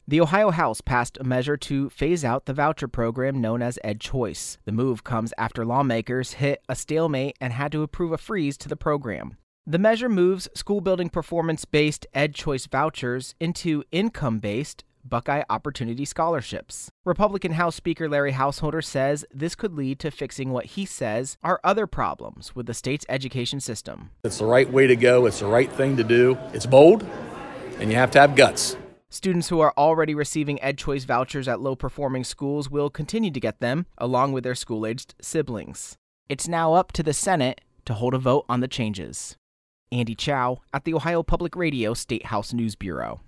The Ohio House passed a measure to phase out the voucher program known as EdChoice. The move comes after lawmakers hit a stalemate and had to approve a freeze to the program. The measure moves school-building performance-based EdChoice vouchers into income-based Buckeye Opportunity Scholarships. Republican House Speaker Larry Householder says this could lead to fixing what he says are other problems with the state's education system. It's the right way to go. It's the right thing to do. It's bold, and you have to have guts. Students who are already receiving EdChoice vouchers at low-performing schools will continue to get them, along with their school-aged siblings. It's now up to the Senate to hold a vote on the changes. Andy Chow at the Ohio Public Radio State House News Bureau.